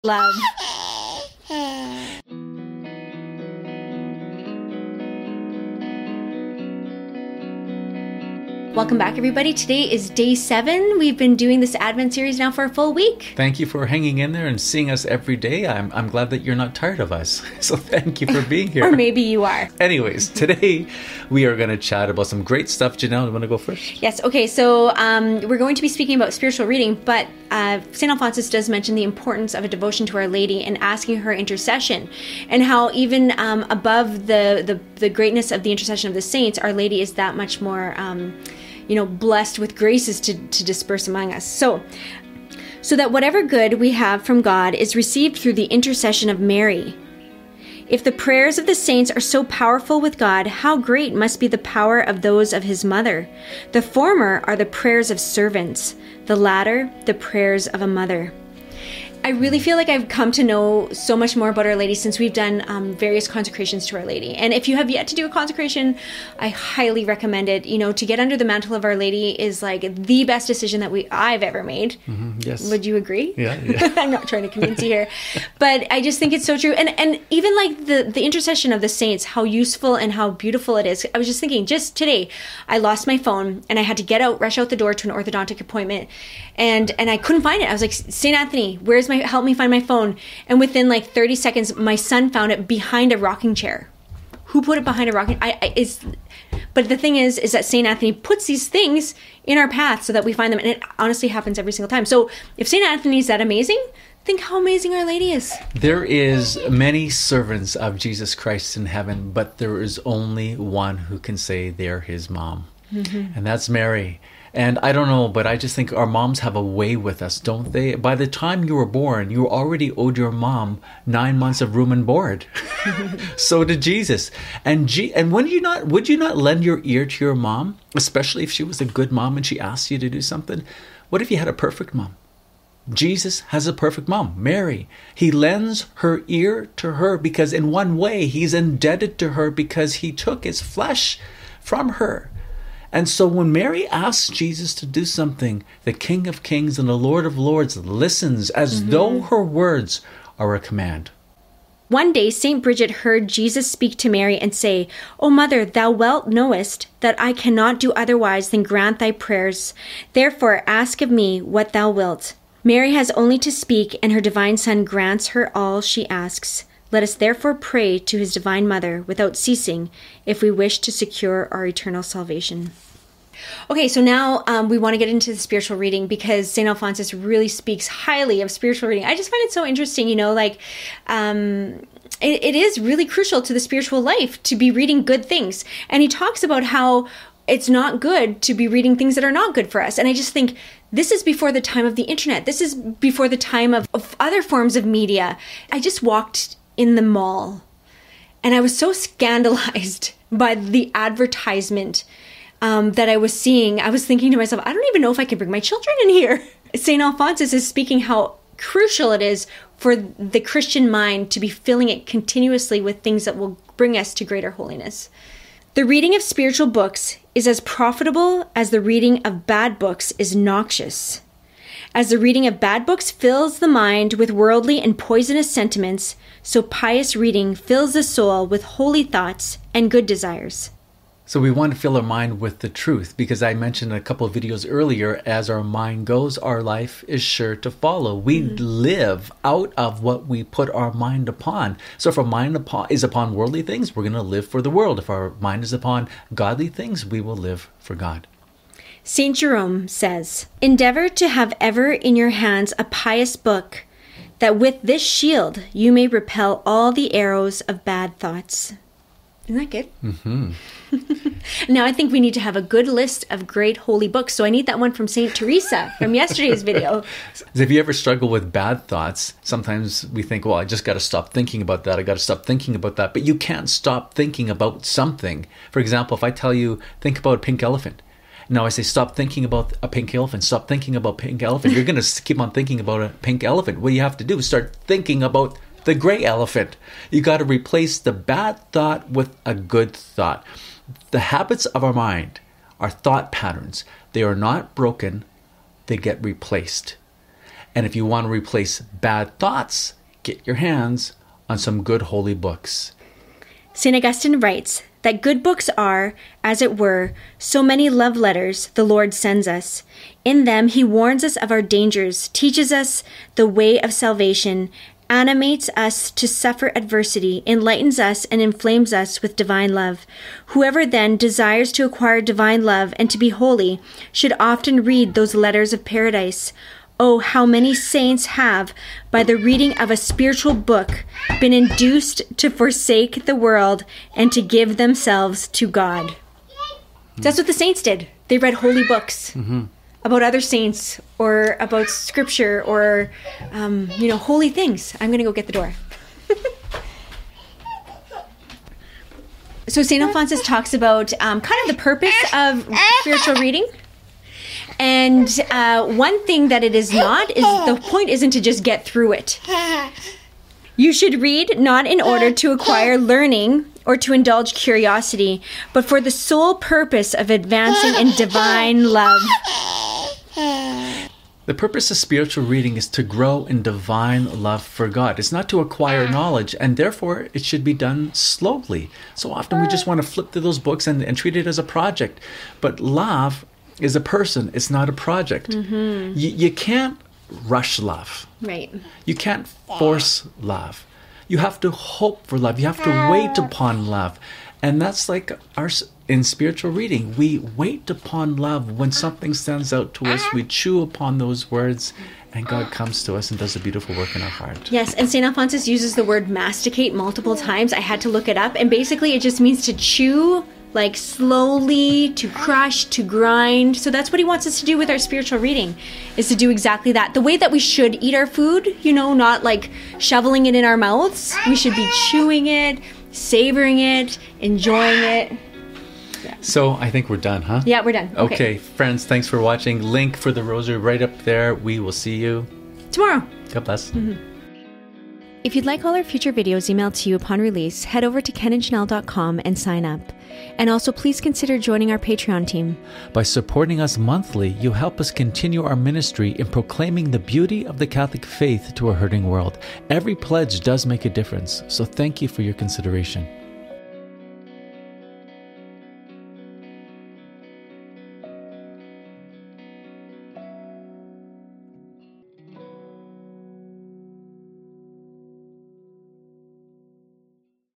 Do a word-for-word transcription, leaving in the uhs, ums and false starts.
Love. Welcome back, everybody. Today is day seven. We've been doing this Advent series now for a full week. Thank you for hanging in there and seeing us every day. I'm, I'm glad that you're not tired of us. So thank you for being here. Or maybe you are. Anyways, today we are going to chat about some great stuff. Janelle, you want to go first? Yes. Okay. So um, we're going to be speaking about spiritual reading, but uh, Saint Alphonsus does mention the importance of a devotion to Our Lady and asking her intercession, and how even um, above the, the, the greatness of the intercession of the saints, Our Lady is that much more Um, you know, blessed with graces to, to disperse among us. So, so that whatever good we have from God is received through the intercession of Mary. If the prayers of the saints are so powerful with God, how great must be the power of those of his mother. The former are the prayers of servants, the latter, the prayers of a mother. I really feel like I've come to know so much more about Our Lady since we've done um, various consecrations to Our Lady. And if you have yet to do a consecration, I highly recommend it. You know, to get under the mantle of Our Lady is like the best decision that we I've ever made. Mm-hmm, yes. Would you agree? Yeah. yeah. I'm not trying to convince you here, but I just think it's so true. And and even like the, the intercession of the saints, how useful and how beautiful it is. I was just thinking, just today, I lost my phone and I had to get out, rush out the door to an orthodontic appointment, and and I couldn't find it. I was like, Saint Anthony, where's my help me find my phone? And within like thirty seconds, my son found it behind a rocking chair. Who put it behind a rocking? I, I is, but the thing is, is that Saint Anthony puts these things in our path so that we find them, and it honestly happens every single time. So if Saint Anthony is that amazing, think how amazing Our Lady is. There is many servants of Jesus Christ in heaven, but there is only one who can say they're his mom, mm-hmm. and that's Mary. And I don't know, but I just think our moms have a way with us, don't they? By the time you were born, you already owed your mom nine months of room and board. So did Jesus. And G- and when you not would you not lend your ear to your mom, especially if she was a good mom and she asked you to do something? What if you had a perfect mom? Jesus has a perfect mom, Mary. He lends her ear to her because in one way he's indebted to her because he took his flesh from her. And so when Mary asks Jesus to do something, the King of Kings and the Lord of Lords listens as mm-hmm. though her words are a command. One day Saint Bridget heard Jesus speak to Mary and say, "O Mother, thou well knowest that I cannot do otherwise than grant thy prayers. Therefore ask of me what thou wilt." Mary has only to speak, and her divine Son grants her all she asks. Let us therefore pray to his divine mother without ceasing if we wish to secure our eternal salvation. Okay, so now um, we want to get into the spiritual reading because Saint Alphonsus really speaks highly of spiritual reading. I just find it so interesting, you know, like um, it, it is really crucial to the spiritual life to be reading good things. And he talks about how it's not good to be reading things that are not good for us. And I just think this is before the time of the internet. This is before the time of, of other forms of media. I just walked in the mall and I was so scandalized by the advertisement um, that I was seeing. I was thinking to myself, I don't even know if I can bring my children in here. Saint Alphonsus is speaking how crucial it is for the Christian mind to be filling it continuously with things that will bring us to greater holiness. The reading of spiritual books is as profitable as the reading of bad books is noxious. As the reading of bad books fills the mind with worldly and poisonous sentiments, so pious reading fills the soul with holy thoughts and good desires. So we want to fill our mind with the truth because I mentioned a couple of videos earlier, as our mind goes, our life is sure to follow. We mm-hmm. live out of what we put our mind upon. So if our mind upon, is upon worldly things, we're going to live for the world. If our mind is upon godly things, we will live for God. Saint Jerome says, "Endeavor to have ever in your hands a pious book, that with this shield you may repel all the arrows of bad thoughts." Isn't that good? Mm-hmm. Now I think we need to have a good list of great holy books. So I need that one from Saint Teresa from yesterday's video. If you ever struggle with bad thoughts, sometimes we think, well, I just got to stop thinking about that. I got to stop thinking about that. But you can't stop thinking about something. For example, if I tell you, think about a pink elephant. Now I say, stop thinking about a pink elephant. Stop thinking about pink elephant. You're going to keep on thinking about a pink elephant. What you have to do is start thinking about the gray elephant. You got to replace the bad thought with a good thought. The habits of our mind are thought patterns. They are not broken. They get replaced. And if you want to replace bad thoughts, get your hands on some good holy books. Saint Augustine writes that good books are, as it were, so many love letters the Lord sends us. In them he warns us of our dangers, teaches us the way of salvation, animates us to suffer adversity, enlightens us, and inflames us with divine love. Whoever then desires to acquire divine love and to be holy should often read those letters of paradise. Oh, how many saints have, by the reading of a spiritual book, been induced to forsake the world and to give themselves to God. Mm-hmm. That's what the saints did. They read holy books mm-hmm. about other saints or about scripture or, um, you know, holy things. I'm going to go get the door. So Saint Alphonsus talks about um, kind of the purpose of spiritual reading. And uh, one thing that it is not is the point isn't to just get through it. You should read not in order to acquire learning or to indulge curiosity, but for the sole purpose of advancing in divine love. The purpose of spiritual reading is to grow in divine love for God. It's not to acquire knowledge, and therefore it should be done slowly. So often we just want to flip through those books and, and treat it as a project. But love is a person. It's not a project. Mm-hmm. You, you can't rush love. Right. You can't force love. You have to hope for love. You have to wait upon love. And that's like our in spiritual reading. We wait upon love. When something stands out to us, we chew upon those words, and God comes to us and does a beautiful work in our heart. Yes, and Saint Alphonsus uses the word masticate multiple times. I had to look it up. And basically it just means to chew, like slowly, to crush, to grind. So that's what he wants us to do with our spiritual reading, is to do exactly that. The way that we should eat our food, you know, not like shoveling it in our mouths. We should be chewing it, savoring it, enjoying it. Yeah. So I think we're done, huh? Yeah, we're done. Okay. Okay, Friends, thanks for watching. Link for the rosary right up there. We will see you tomorrow. God bless. Mm-hmm. If you'd like all our future videos emailed to you upon release, head over to ken and janelle dot com and sign up. And also please consider joining our Patreon team. By supporting us monthly, you help us continue our ministry in proclaiming the beauty of the Catholic faith to a hurting world. Every pledge does make a difference, so thank you for your consideration.